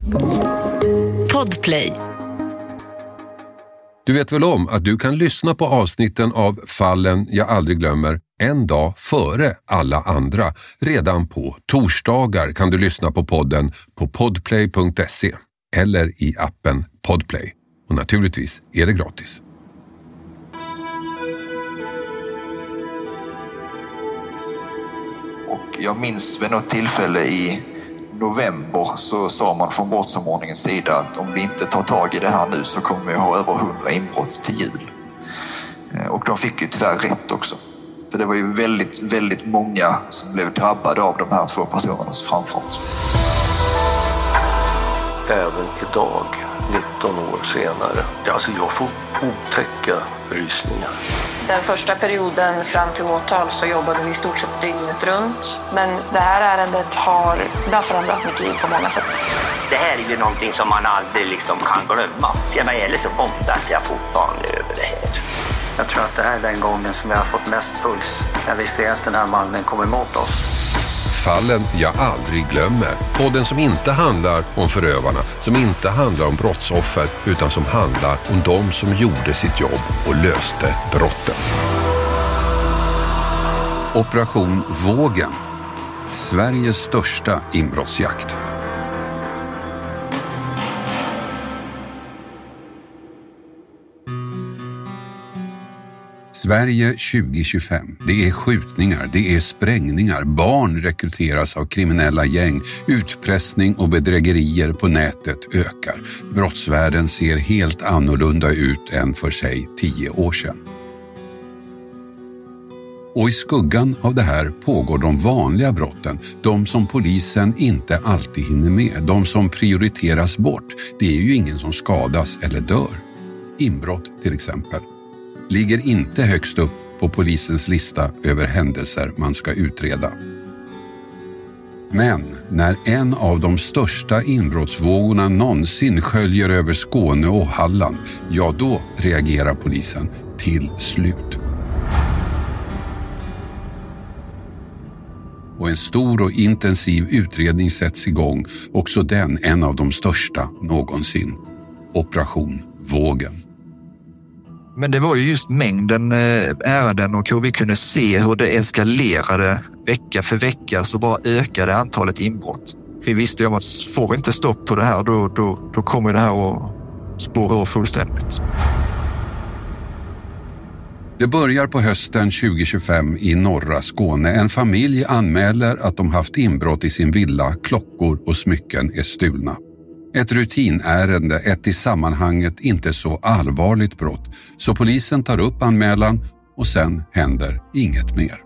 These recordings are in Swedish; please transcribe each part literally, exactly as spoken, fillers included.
Podplay. Du vet väl om att du kan lyssna på avsnitten av Fallen jag aldrig glömmer en dag före alla andra. Redan på torsdagar kan du lyssna på podden på podplay punkt se eller i appen Podplay. Och naturligtvis är det gratis. Och jag minns vid något tillfälle i november så sa man från brottsomordningens sida att om vi inte tar tag i det här nu så kommer vi ha över hundra inbrott till jul. Och de fick ju tyvärr rätt också. För det var ju väldigt, väldigt många som blev drabbade av de här två personernas framfart. Även idag, nitton år senare, alltså jag får otäcka rysningar. Den första perioden fram till åtal så jobbade vi i stort sett dygnet runt. Men det här ärendet har, det har förändrat mitt liv på många sätt. Det här är ju någonting som man aldrig liksom kan glömma. Så vad gäller så bondas jag fortfarande över det här. Jag tror att det här är den gången som jag har fått mest puls. När vi ser att den här mannen kommer emot oss. Fallen jag aldrig glömmer. Podden som inte handlar om förövarna, som inte handlar om brottsoffer, utan som handlar om de som gjorde sitt jobb och löste brotten. Operation Vågen. Sveriges största inbrottsjakt. Sverige tjugo tjugofem. Det är skjutningar, det är sprängningar, barn rekryteras av kriminella gäng, utpressning och bedrägerier på nätet ökar. Brottsvärlden ser helt annorlunda ut än för sig tio år sedan. Och i skuggan av det här pågår de vanliga brotten, de som polisen inte alltid hinner med, de som prioriteras bort. Det är ju ingen som skadas eller dör. Inbrott till exempel ligger inte högst upp på polisens lista över händelser man ska utreda. Men när en av de största inbrottsvågorna någonsin sköljer över Skåne och Halland, ja då reagerar polisen till slut. Och en stor och intensiv utredning sätts igång, också den en av de största någonsin. Operation Vågen. Men det var ju just mängden ärenden och hur vi kunde se hur det eskalerade vecka för vecka, så bara ökade antalet inbrott. För vi visste ju om att får vi inte stopp på det här då, då, då kommer det här att spåra ur fullständigt. Det börjar på hösten tjugo tjugofem i norra Skåne. En familj anmäler att de haft inbrott i sin villa, klockor och smycken är stulna. Ett rutinärende, ett i sammanhanget inte så allvarligt brott. Så polisen tar upp anmälan och sen händer inget mer.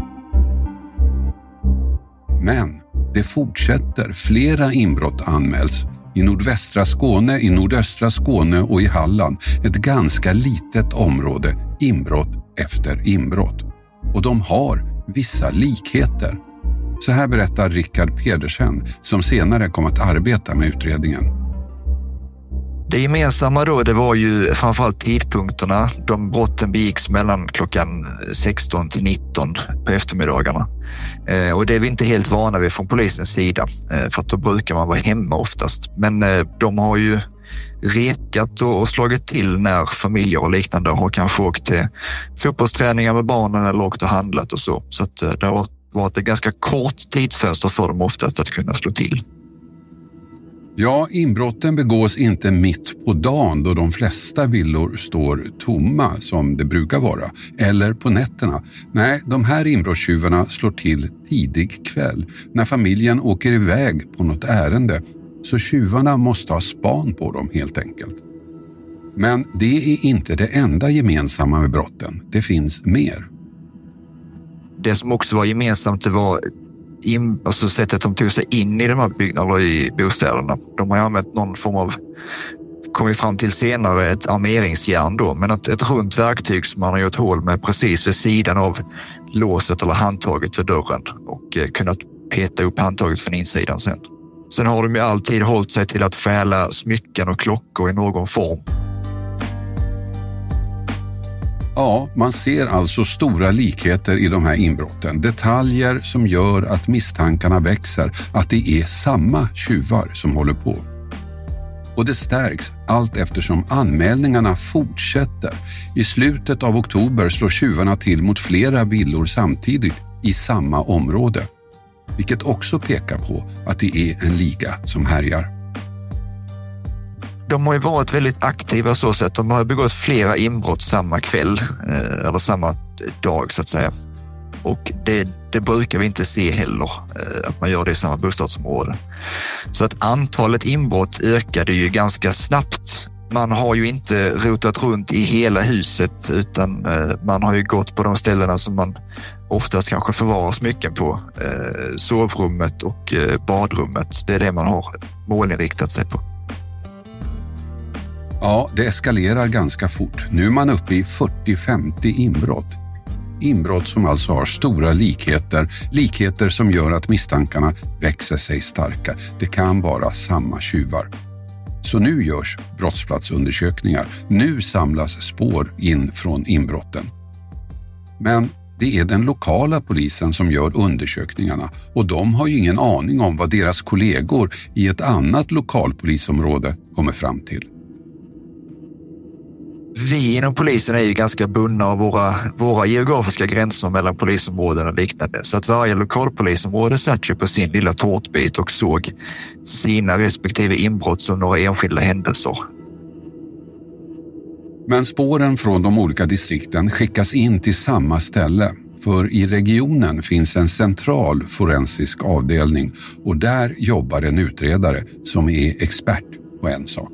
Men det fortsätter. Flera inbrott anmäls. I nordvästra Skåne, i nordöstra Skåne och i Halland. Ett ganska litet område, inbrott efter inbrott. Och de har vissa likheter. Så här berättar Rickard Pedersen, som senare kom att arbeta med utredningen. Det gemensamma då, det var ju framförallt tidpunkterna. De brotten begicks mellan klockan sexton till nitton på eftermiddagarna. Eh, och det är vi inte helt vana vid från polisens sida, eh, för att då brukar man vara hemma oftast. Men eh, de har ju rekat och, och slagit till när familjer och liknande har kanske åkt till fotbollsträningar med barnen eller åkt och handlat och så. Så att, eh, det har varit ett ganska kort tidsfönster för dem oftast att kunna slå till. Ja, inbrotten begås inte mitt på dagen då de flesta villor står tomma som det brukar vara, eller på nätterna. Nej, de här inbrottstjuvarna slår till tidig kväll när familjen åker iväg på något ärende, så tjuvarna måste ha span på dem helt enkelt. Men det är inte det enda gemensamma med brotten, det finns mer. Det som också var gemensamt, det var in, alltså sättet de tog sig in i de här byggnaderna i bostäderna. De har använt någon form av, kommit fram till senare, ett armeringsjärn då, men ett, ett runt verktyg som man har gjort hål med precis vid sidan av låset eller handtaget för dörren och eh, kunnat peta upp handtaget från insidan sen. Sen har de ju alltid hållit sig till att stjäla smycken och klockor i någon form. Ja, man ser alltså stora likheter i de här inbrotten. Detaljer som gör att misstankarna växer, att det är samma tjuvar som håller på. Och det stärks allt eftersom anmälningarna fortsätter. I slutet av oktober slår tjuvarna till mot flera villor samtidigt i samma område. Vilket också pekar på att det är en liga som härjar. De har ju varit väldigt aktiva så sätt. De har begått flera inbrott samma kväll, eller samma dag så att säga. Och det, det brukar vi inte se heller, att man gör det i samma bostadsområde. Så att antalet inbrott ökade ju ganska snabbt. Man har ju inte rotat runt i hela huset, utan man har ju gått på de ställena som man oftast kanske förvarar smycken på. Sovrummet och badrummet, det är det man har målinriktat sig på. Ja, det eskalerar ganska fort. Nu är man uppe i fyrtio till femtio inbrott. Inbrott som alltså har stora likheter, likheter som gör att misstankarna växer sig starka. Det kan vara samma tjuvar. Så nu görs brottsplatsundersökningar. Nu samlas spår in från inbrotten. Men det är den lokala polisen som gör undersökningarna och de har ju ingen aning om vad deras kollegor i ett annat lokalpolisområde kommer fram till. Vi inom polisen är ju ganska bundna av våra, våra geografiska gränser mellan polisområden och liknande. Så att varje lokalpolisområde satt ju på sin lilla tårtbit och såg sina respektive inbrott som några enskilda händelser. Men spåren från de olika distrikten skickas in till samma ställe. För i regionen finns en central forensisk avdelning och där jobbar en utredare som är expert på en sak.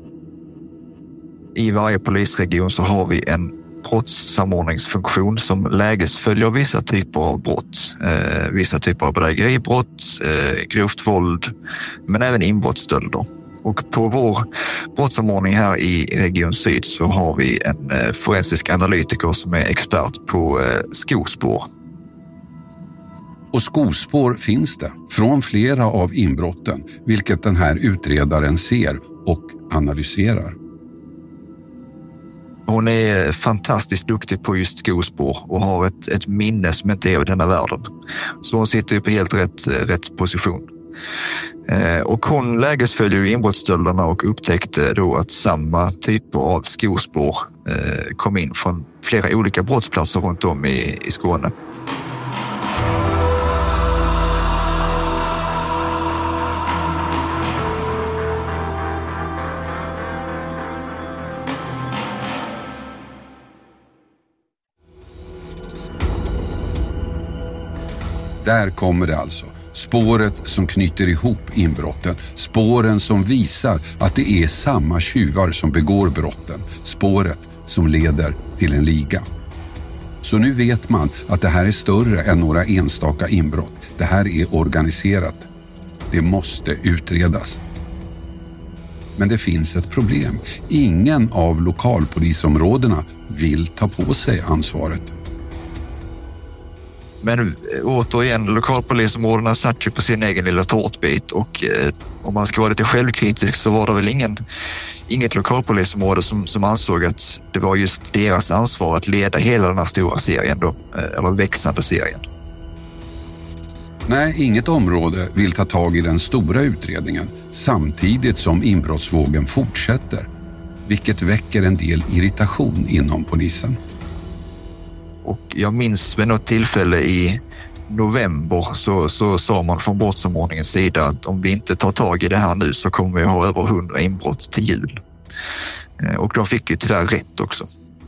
I varje polisregion så har vi en brottssamordningsfunktion som lägesföljer vissa typer av brott. Eh, vissa typer av bedrägeribrott, eh, grovt våld, men även inbrottsstölder. Och på vår brottssamordning här i Region Syd så har vi en eh, forensisk analytiker som är expert på eh, skospår. Och skospår finns det från flera av inbrotten, vilket den här utredaren ser och analyserar. Hon är fantastiskt duktig på just skospår och har ett, ett minne som inte är av denna världen. Så hon sitter ju på helt rätt, rätt position. Eh, och hon lägesföljer inbrottsstölderna och upptäckte då att samma typer av skospår eh, kom in från flera olika brottsplatser runt om i, i Skåne. Där kommer det alltså. Spåret som knyter ihop inbrotten. Spåren som visar att det är samma tjuvar som begår brotten. Spåret som leder till en liga. Så nu vet man att det här är större än några enstaka inbrott. Det här är organiserat. Det måste utredas. Men det finns ett problem. Ingen av lokalpolisområdena vill ta på sig ansvaret. Men återigen, lokalpolisområdena satt ju på sin egen lilla tårtbit och eh, om man ska vara lite självkritisk så var det väl ingen, inget lokalpolisområde som, som ansåg att det var just deras ansvar att leda hela den här stora serien då, eh, eller växande serien. Nej, inget område vill ta tag i den stora utredningen samtidigt som inbrottsvågen fortsätter, vilket väcker en del irritation inom polisen. Och jag minns vid något tillfälle i november så, så sa man från brottssamordningens sida att om vi inte tar tag i det här nu så kommer vi ha över hundra inbrott till jul. Och de fick ju tyvärr rätt också.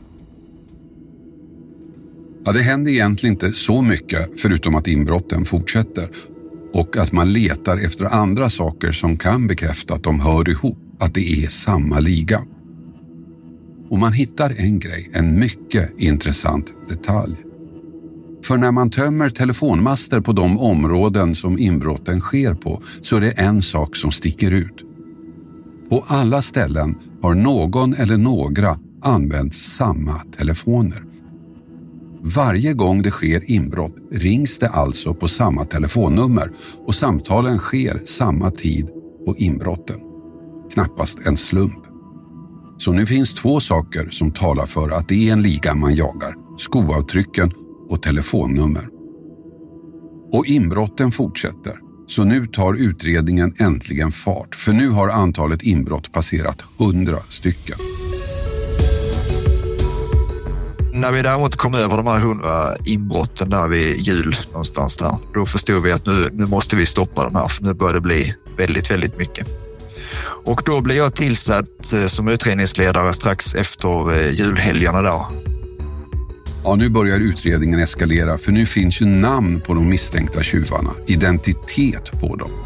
Ja, det händer egentligen inte så mycket förutom att inbrotten fortsätter och att man letar efter andra saker som kan bekräfta att de hör ihop, att det är samma liga. Och man hittar en grej, en mycket intressant detalj. För när man tömmer telefonmaster på de områden som inbrotten sker på så är det en sak som sticker ut. På alla ställen har någon eller några använt samma telefoner. Varje gång det sker inbrott rings det alltså på samma telefonnummer och samtalen sker samma tid på inbrotten. Knappast en slump. Så nu finns två saker som talar för att det är en liga man jagar. Skoavtrycken och telefonnummer. Och inbrotten fortsätter. Så nu tar utredningen äntligen fart, för nu har antalet inbrott passerat hundra stycken. När vi däremot kom över de här hundra inbrotten där vid jul någonstans där, då förstod vi att nu, nu måste vi stoppa de här, för nu börjar det bli väldigt, väldigt mycket. Och då blev jag tillsatt som utredningsledare strax efter julhelgerna där. Ja, nu börjar utredningen eskalera, för nu finns ju namn på de misstänkta tjuvarna, identitet på dem.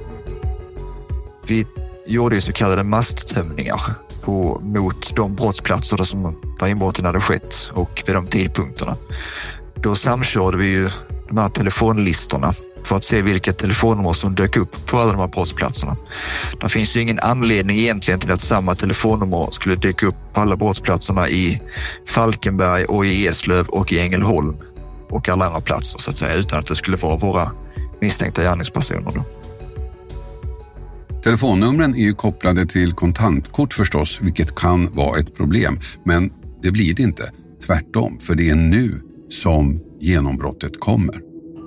Vi gjorde ju så kallade masttömningar på, mot de brottsplatser där, som, där inbrotten hade skett och vid de tidpunkterna. Då samkörde vi ju de här telefonlistorna för att se vilka telefonnummer som dök upp på alla de här brottsplatserna. Det finns ju ingen anledning egentligen till att samma telefonnummer skulle dyka upp på alla brottsplatserna i Falkenberg och i Eslöv och i Ängelholm och alla andra platser så att säga, utan att det skulle vara våra misstänkta gärningspersoner då. Telefonnumren är ju kopplade till kontantkort förstås, vilket kan vara ett problem. Men det blir det inte. Tvärtom, för det är nu som genombrottet kommer.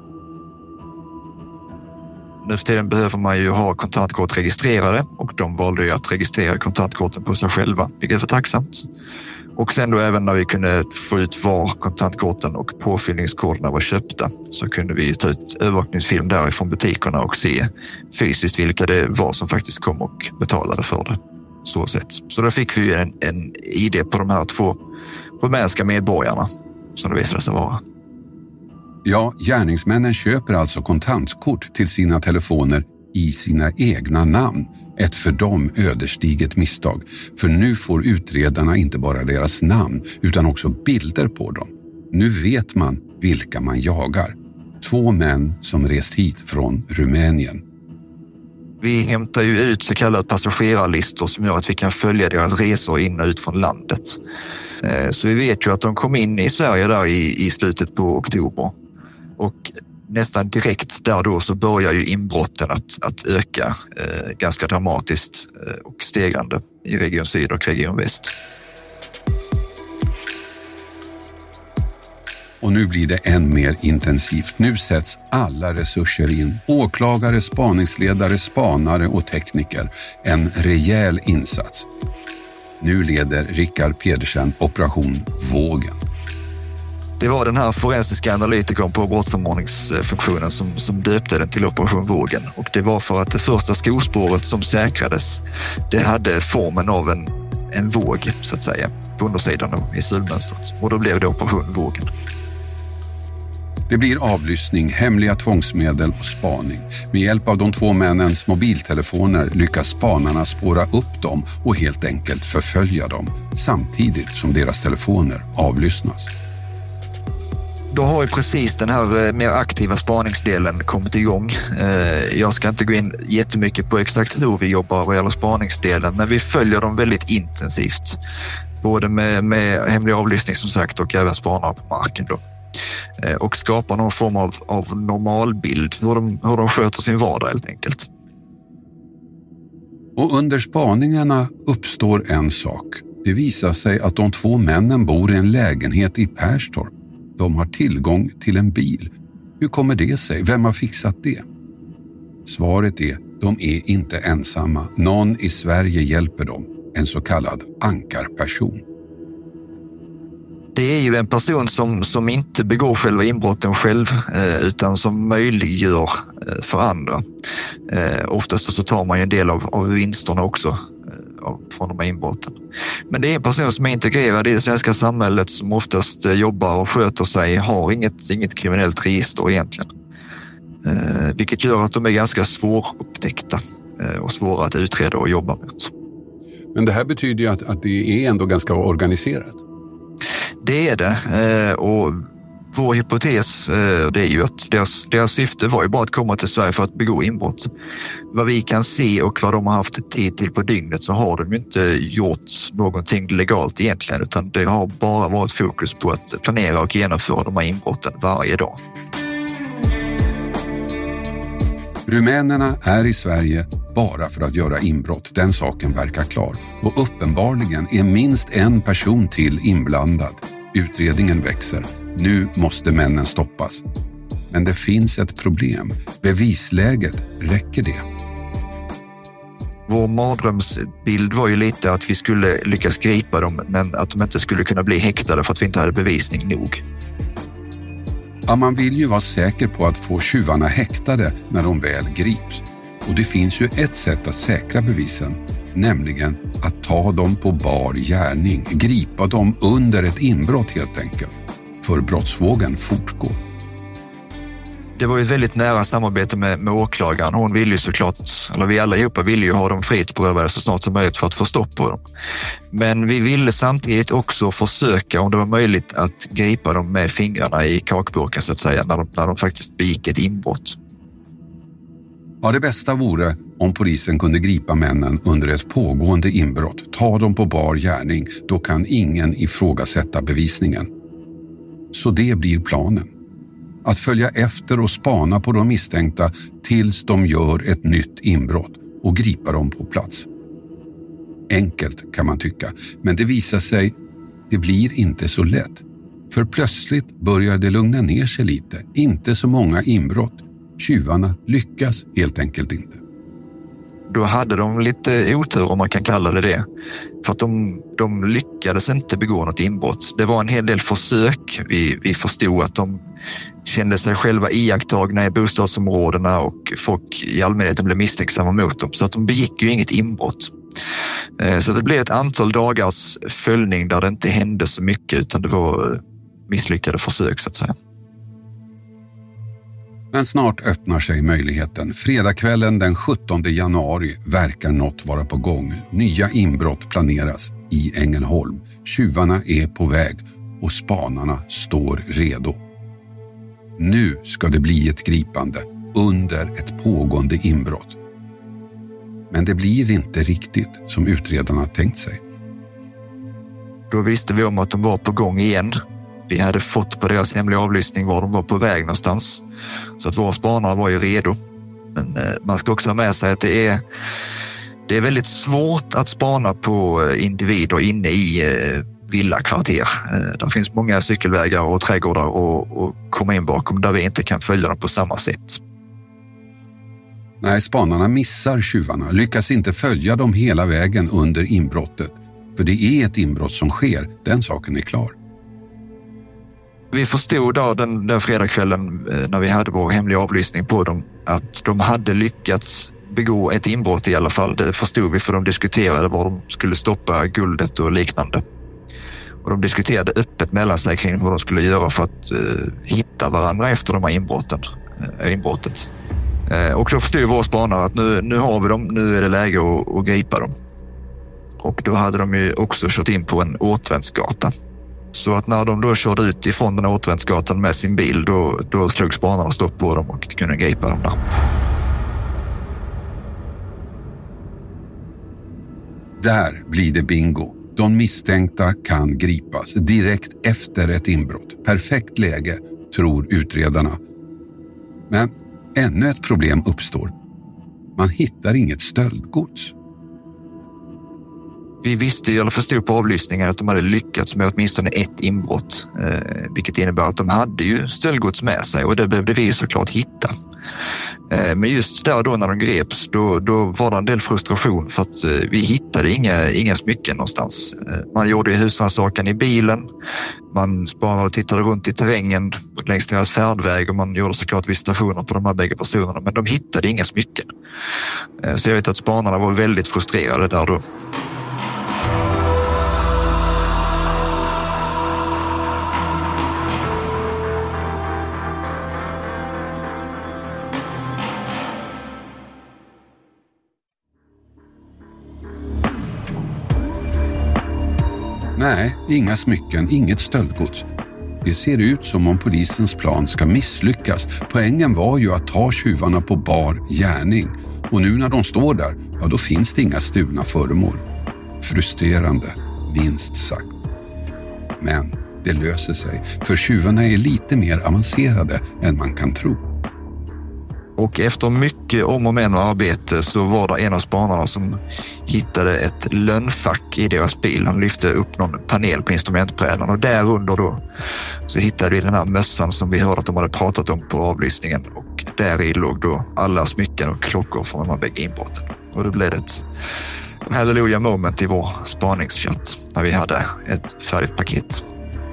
Nu för tiden behöver man ju ha kontantkort registrerade och de valde ju att registrera kontantkorten på sig själva, vilket var tacksamt. Och sen då även när vi kunde få ut var kontantkorten och påfyllningskoderna var köpta så kunde vi ta ut övervakningsfilm därifrån butikerna och se fysiskt vilka det var som faktiskt kom och betalade för det. Så sätt. Så då fick vi en, en I D på de här två rumänska medborgarna som det visade sig vara. Ja, gärningsmännen köper alltså kontantkort till sina telefoner i sina egna namn. Ett för dem ödesdiget misstag. För nu får utredarna inte bara deras namn utan också bilder på dem. Nu vet man vilka man jagar. Två män som rest hit från Rumänien. Vi hämtar ju ut så kallade passagerarlistor som gör att vi kan följa deras resor in och ut från landet. Så vi vet ju att de kom in i Sverige där i, i slutet på oktober. Och nästan direkt där då så börjar ju inbrotten att, att öka eh, ganska dramatiskt eh, och stegrande i Region Syd och Region Väst. Och nu blir det än mer intensivt. Nu sätts alla resurser in. Åklagare, spaningsledare, spanare och tekniker. En rejäl insats. Nu leder Rickard Pedersen operation Vågen. Det var den här forensiska analytikern på brottssamordningsfunktionen som, som döpte den till Operation Vågen. Och det var för att det första skospåret som säkrades, det hade formen av en, en våg så att säga, på undersidan i sulmönstret. Och då blev det Operation Vågen. Det blir avlyssning, hemliga tvångsmedel och spaning. Med hjälp av de två männens mobiltelefoner lyckas spanarna spåra upp dem och helt enkelt förfölja dem, samtidigt som deras telefoner avlyssnas. Då har ju precis den här mer aktiva spaningsdelen kommit igång. Jag ska inte gå in jättemycket på exakt hur vi jobbar vad gäller spaningsdelen, men vi följer dem väldigt intensivt. Både med, med hemlig avlyssning som sagt och även spanare på marken då. Och skapar någon form av, av normalbild, hur de, hur de sköter sin vardag helt enkelt. Och under spaningarna uppstår en sak. Det visar sig att de två männen bor i en lägenhet i Perstorp. De har tillgång till en bil. Hur kommer det sig? Vem har fixat det? Svaret är, de är inte ensamma. Någon i Sverige hjälper dem. En så kallad ankarperson. Det är ju en person som, som inte begår själva inbrotten själv eh, utan som möjliggör eh, för andra. Eh, oftast så tar man ju en del av, av vinsterna också eh, av, från de här inbrotten. Men det är en person som är integrerad i det svenska samhället som oftast eh, jobbar och sköter sig, har inget, inget kriminellt register egentligen. Eh, vilket gör att de är ganska svårupptäckta eh, och svåra att utreda och jobba med. Men det här betyder ju att, att det är ändå ganska organiserat. Det är det och vår hypotes det är ju att deras, deras syfte var ju bara att komma till Sverige för att begå inbrott. Vad vi kan se och vad de har haft tid till på dygnet så har de inte gjort någonting legalt egentligen utan det har bara varit fokus på att planera och genomföra de här inbrotten varje dag. Rumänerna är i Sverige bara för att göra inbrott. Den saken verkar klar. Och uppenbarligen är minst en person till inblandad. Utredningen växer. Nu måste männen stoppas. Men det finns ett problem. Bevisläget, räcker det? Vår mardrömsbild var ju lite att vi skulle lyckas gripa dem, men att de inte skulle kunna bli häktade för att vi inte hade bevisning nog. Ja, man vill ju vara säker på att få tjuvarna häktade när de väl grips. Och det finns ju ett sätt att säkra bevisen, nämligen att ta dem på bar gärning, gripa dem under ett inbrott helt enkelt. För brottsvågen fortgår. Det var ju ett väldigt nära samarbete med, med åklagaren. Hon ville ju såklart, eller vi allihopa ville ju ha dem frihetsberövade så snart som möjligt för att få stopp på dem. Men vi ville samtidigt också försöka, om det var möjligt, att gripa dem med fingrarna i kakburken så att säga, när de, när de faktiskt begick ett inbrott. Ja, det bästa vore om polisen kunde gripa männen under ett pågående inbrott. Ta dem på bar gärning, då kan ingen ifrågasätta bevisningen. Så det blir planen. Att följa efter och spana på de misstänkta tills de gör ett nytt inbrott och gripa dem på plats. Enkelt kan man tycka, men det visar sig, det blir inte så lätt. För plötsligt börjar det lugna ner sig lite. Inte så många inbrott. Tjuvarna lyckas helt enkelt inte. Då hade de lite otur, om man kan kalla det det. För att de, de lyckades inte begå något inbrott. Det var en hel del försök. Vi, vi förstod att de kände sig själva iakttagna i bostadsområdena och folk i allmänheten blev misstänksamma mot dem. Så att de begick ju inget inbrott. Så det blev ett antal dagars följning där det inte hände så mycket, utan det var misslyckade försök så att säga. Men snart öppnar sig möjligheten. Fredagskvällen den sjuttonde januari verkar något vara på gång. Nya inbrott planeras i Ängelholm. Tjuvarna är på väg och spanarna står redo. Nu ska det bli ett gripande under ett pågående inbrott. Men det blir inte riktigt som utredarna tänkt sig. Då visste vi om att de var på gång igen. Vi hade fått på deras hemliga avlyssning var de var på väg någonstans. Så att våra spanare var ju redo. Men eh, man ska också ha med sig att det är, det är väldigt svårt att spana på individer inne i eh, villakvarter. Eh, där finns många cykelvägar och trädgårdar och, och komma in bakom där vi inte kan följa dem på samma sätt. Nej, spanarna missar tjuvarna, lyckas inte följa dem hela vägen under inbrottet. För det är ett inbrott som sker, den saken är klar. Vi förstod då den, den fredagskvällen när vi hade vår hemliga avlyssning på dem att de hade lyckats begå ett inbrott i alla fall. Det förstod vi för de diskuterade var de skulle stoppa guldet och liknande. Och de diskuterade öppet mellan sig kring hur de skulle göra för att uh, hitta varandra efter de här inbrotten, uh, inbrottet. Uh, och så förstod vår spanare att nu, nu har vi dem, nu är det läge att, att gripa dem. Och då hade de ju också kört in på en återvändsgata. Så att när de då körde ut ifrån den återvändsgatan med sin bil, då, då slog spanarna stopp på dem och kunde gripa dem där. Där blir det bingo. De misstänkta kan gripas direkt efter ett inbrott. Perfekt läge, tror utredarna. Men ännu ett problem uppstår. Man hittar inget stöldgods. Vi visste eller förstod på avlyssningen att de hade lyckats med åtminstone ett inbrott. Eh, vilket innebär att de hade ju stöldgods med sig och det behövde vi såklart hitta. Eh, men just där då när de greps då, då var det en del frustration för att eh, vi hittade inga, inga smycken någonstans. Eh, man gjorde ju husrannsakan i bilen, man spanade och tittade runt i terrängen längs deras färdväg och man gjorde såklart visitationer på de här bägge personerna, men de hittade inga smycken. Eh, så jag vet att spanarna var väldigt frustrerade där då. Nej, inga smycken, inget stöldgods. Det ser ut som om polisens plan ska misslyckas. Poängen var ju att ta tjuvarna på bar gärning. Och nu när de står där, ja då finns det inga stulna föremål. Frustrerande, minst sagt. Men det löser sig, för tjuvarna är lite mer avancerade än man kan tro. Och efter mycket om och men och arbete så var det en av spanarna som hittade ett lönnfack i deras bil. Han lyfte upp någon panel på instrumentbrädan och där under då så hittade vi den här mössan som vi hörde att de hade pratat om på avlyssningen. Och där i låg då alla smycken och klockor från de här bägge inbrotten. Och då blev det ett hallelujah moment i vår spaningschatt när vi hade ett färdigt paket.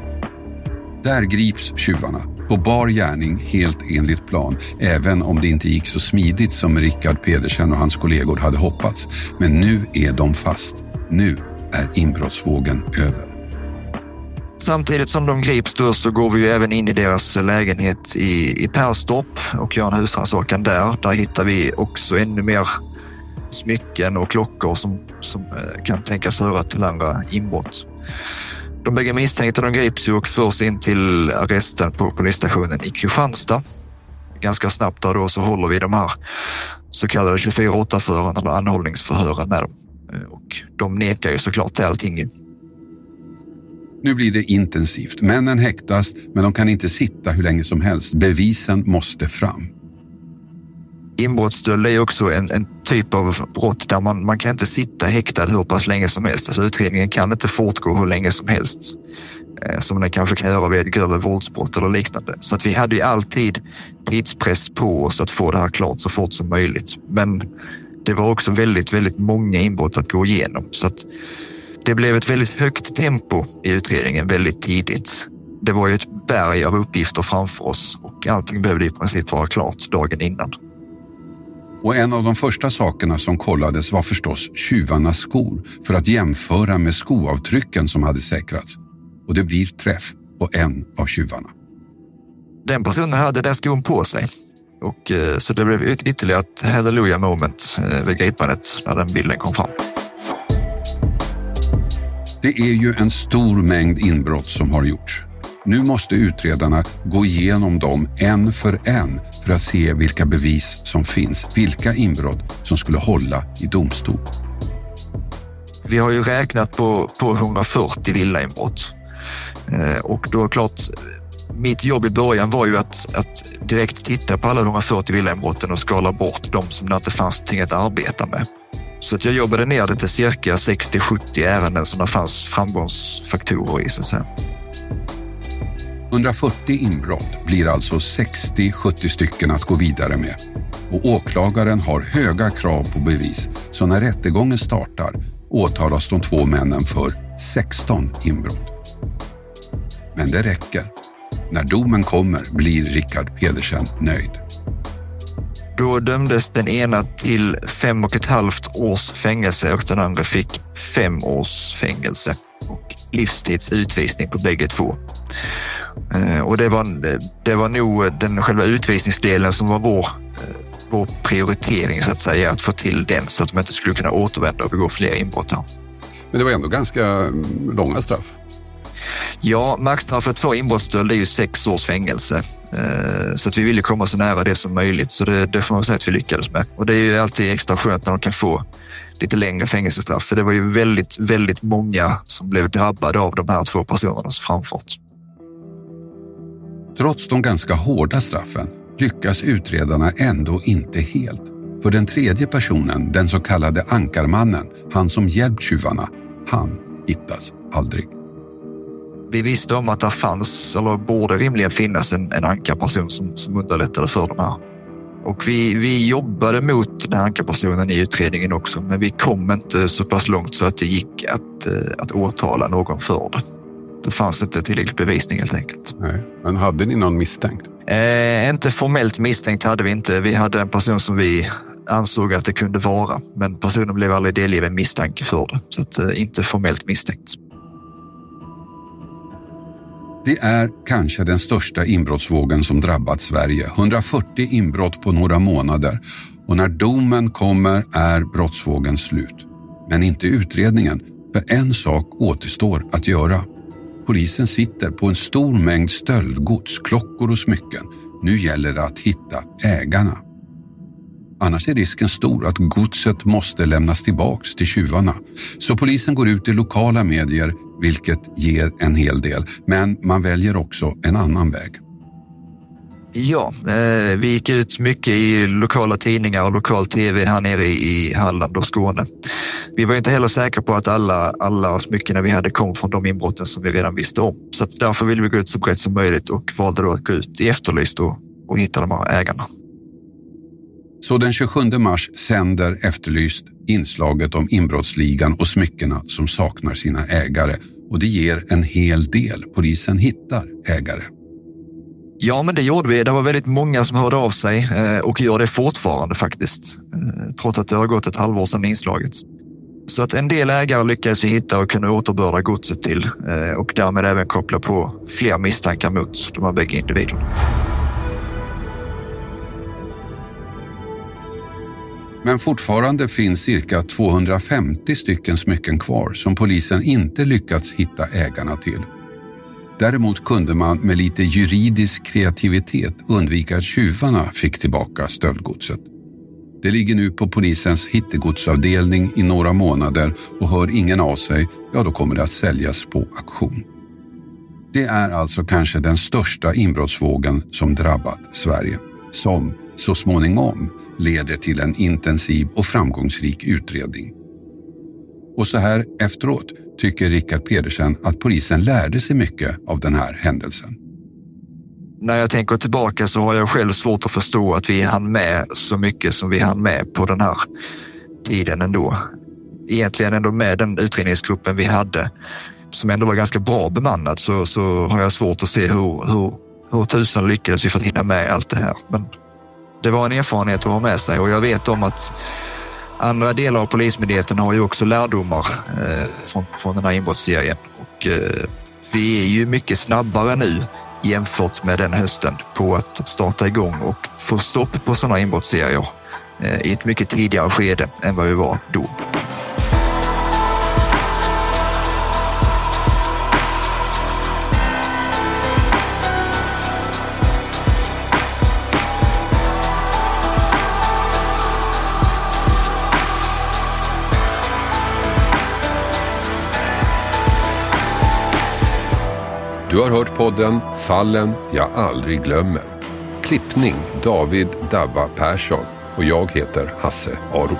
Där grips tjuvarna på bar gärning helt enligt plan, även om det inte gick så smidigt som Rickard Pedersen och hans kollegor hade hoppats. Men nu är de fast. Nu är inbrottsvågen över. Samtidigt som de grips då så går vi ju även in i deras lägenhet i, i Perstorp och gör en husrannsakan där. Där hittar vi också ännu mer smycken och klockor som, som kan tänkas höra till andra inbrott. De bägge misstänkta de grips och förs in till arresten på polisstationen i Kristianstad. Ganska snabbt där då så håller vi de här så kallade tjugofyra åtta-förhören eller anhållningsförhören med dem. Och de nekar ju såklart till allting. Nu blir det intensivt. Männen häktas, men de kan inte sitta hur länge som helst. Bevisen måste fram. Inbrottsstöld är också en, en typ av brott där man, man kan inte sitta häktad hur pass länge som helst. Alltså utredningen kan inte fortgå hur länge som helst. Eh, som den kanske kan göra vid ett grövre våldsbrott eller liknande. Så att vi hade ju alltid tidspress på oss att få det här klart så fort som möjligt. Men det var också väldigt, väldigt många inbrott att gå igenom. Så att det blev ett väldigt högt tempo i utredningen väldigt tidigt. Det var ju ett berg av uppgifter framför oss och allting behövde i princip vara klart dagen innan. Och en av de första sakerna som kollades var förstås tjuvarnas skor för att jämföra med skoavtrycken som hade säkrats. Och det blir träff på en av tjuvarna. Den personen hade den skon på sig. Och, så det blev ytterligare ett hallelujah moment vid gripandet när den bilden kom fram. Det är ju en stor mängd inbrott som har gjorts. Nu måste utredarna gå igenom dem en för en för att se vilka bevis som finns, vilka inbrott som skulle hålla i domstol. Vi har ju räknat på, på hundrafyrtio villainbrott. Eh, och då är klart, mitt jobb i början var ju att, att direkt titta på alla hundrafyrtio villainbrotten och skala bort de som det inte fanns någonting att arbeta med. Så att jag jobbade ner det till cirka sextio sjuttio ärenden som det fanns framgångsfaktorer i, så att säga. hundrafyrtio inbrott blir alltså sextio sjuttio stycken att gå vidare med. Och åklagaren har höga krav på bevis, så när rättegången startar åtalas de två männen för sexton inbrott. Men det räcker. När domen kommer blir Rickard Pedersen nöjd. Då dömdes den ena till fem och ett halvt års fängelse och den andra fick fem års fängelse och livstidsutvisning på bägge två. Och det var, det var nog den själva utvisningsdelen som var vår, vår prioritering, så att säga, att få till den så att man inte skulle kunna återvända och begå fler inbrott här. Men det var ändå ganska långa straff. Ja, maxstraffet för inbrottsstöld är ju sex års fängelse. Så att vi ville komma så nära det som möjligt. Så det, det får man säga att vi lyckades med. Och det är ju alltid extra skönt när de kan få lite längre fängelsestraff. För det var ju väldigt, väldigt många som blev drabbade av de här två personernas framfart. Trots de ganska hårda straffen lyckas utredarna ändå inte helt. För den tredje personen, den så kallade ankarmannen, han som hjälpt tjuvarna, han hittas aldrig. Vi visste om att det fanns, eller borde rimligen finnas, en, en ankarperson som, som underlättade för de här. Och vi, vi jobbade mot den här ankarpersonen i utredningen också, men vi kom inte så pass långt så att det gick att, att åtala någon för det. Det fanns inte tillräcklig bevisning helt enkelt. Nej, men hade ni någon misstänkt? Eh, inte formellt misstänkt hade vi inte. Vi hade en person som vi ansåg att det kunde vara, men personen blev aldrig delgiven misstanke för det. Så att, eh, inte formellt misstänkt. Det är kanske den största inbrottsvågen som drabbat Sverige. hundrafyrtio inbrott på några månader. Och när domen kommer är brottsvågen slut. Men inte utredningen, för en sak återstår att göra. Polisen sitter på en stor mängd stöldgods, klockor och smycken. Nu gäller det att hitta ägarna. Annars är risken stor att godset måste lämnas tillbaks till tjuvarna. Så polisen går ut i lokala medier, vilket ger en hel del. Men man väljer också en annan väg. Ja, eh, vi gick ut mycket i lokala tidningar och lokal tv här nere i Halland och Skåne. Vi var inte heller säkra på att alla, alla smycken vi hade kom från de inbrotten som vi redan visste om. Så att därför ville vi gå ut så brett som möjligt och valde då att gå ut i Efterlyst och, och hitta de här ägarna. Så den tjugosjunde mars sänder Efterlyst inslaget om inbrottsligan och smyckena som saknar sina ägare. Och det ger en hel del. Polisen hittar ägare. Ja, men det gjorde vi. Det var väldigt många som hörde av sig och gör det fortfarande faktiskt. Trots att det har gått ett halvår sedan inslaget. Så att en del ägare lyckades vi hitta och kunna återbörda godset till och därmed även koppla på fler misstankar mot de här bägge individerna. Men fortfarande finns cirka tvåhundrafemtio stycken smycken kvar som polisen inte lyckats hitta ägarna till. Däremot kunde man med lite juridisk kreativitet undvika att tjuvarna fick tillbaka stöldgodset. Det ligger nu på polisens hittegodsavdelning i några månader och hör ingen av sig, ja då kommer det att säljas på auktion. Det är alltså kanske den största inbrottsvågen som drabbat Sverige, som så småningom leder till en intensiv och framgångsrik utredning. Och så här efteråt tycker Rickard Pedersen att polisen lärde sig mycket av den här händelsen. När jag tänker tillbaka så har jag själv svårt att förstå att vi hann med så mycket som vi hann med på den här tiden ändå. Egentligen ändå med den utredningsgruppen vi hade som ändå var ganska bra bemannad så, så har jag svårt att se hur, hur, hur tusen lyckades vi få hinna med allt det här. Men det var en erfarenhet att ha med sig och jag vet om att andra delar av polismyndigheten har ju också lärdomar eh, från, från den här inbrottsserien. Och eh, vi är ju mycket snabbare nu jämfört med den hösten på att starta igång och få stopp på sådana inbrottsserier eh, i ett mycket tidigare skede än vad vi var då. Du har hört podden Fallen jag aldrig glömmer. Klippning David Davva Persson och jag heter Hasse Aro.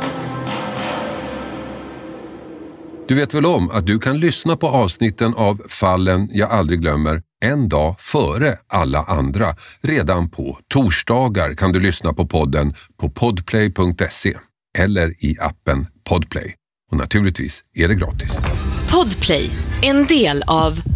Du vet väl om att du kan lyssna på avsnitten av Fallen jag aldrig glömmer en dag före alla andra. Redan på torsdagar kan du lyssna på podden på podplay punkt se eller i appen Podplay. Och naturligtvis är det gratis. Podplay, en del av